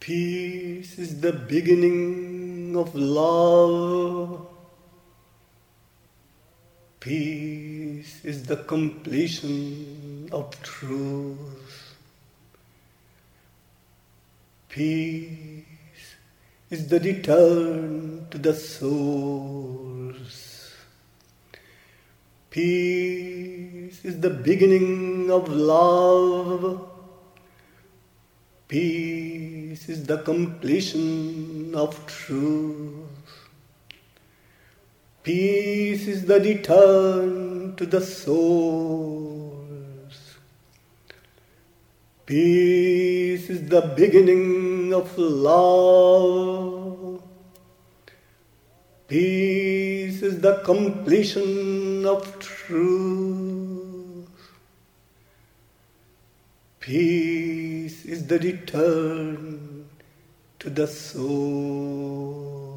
Peace is the beginning of love. Peace is the completion of truth. Peace is the return to the source. Peace is the beginning of love. Peace is the completion of truth. Peace is the return to the source. Peace is the beginning of love. Peace is the completion of truth. Peace is the return to the soul.